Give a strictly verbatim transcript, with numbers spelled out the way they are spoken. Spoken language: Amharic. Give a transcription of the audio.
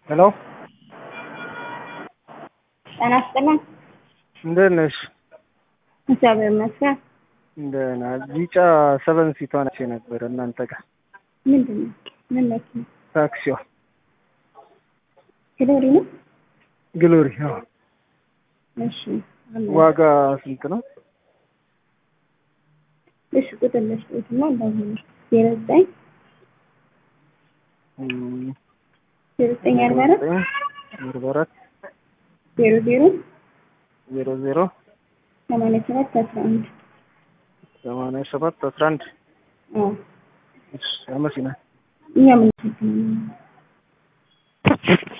Hello? ጤና ይስጥልኝ። እንደት ነሽ? እግዚአብሔር ይመስገን። ደህና ቢጫ ሰቨን ሲቷ ነች ነበር እናንተ ጋር ምንድን ነው? ምን ነች? ታክሲዋ ግሎሪ ነው? ግሎሪ። አዎ። እሺ። ዋጋ ስንት ነው? እሺ ቁጥር ልስጥዎት እና እንደዚህ ነው። ዜሮ ዘጠኝ እም ዜሮ ዘጠኝ አርባ አራት አርባ አራት ዜሮ ዜሮ ዜሮ ዜሮ ሰማንያ ሰባት አስራ አንድ ሰማንያ ሰባት አስራ አንድ አዎ። እሺ አመሰግናለሁ። እኛ ምን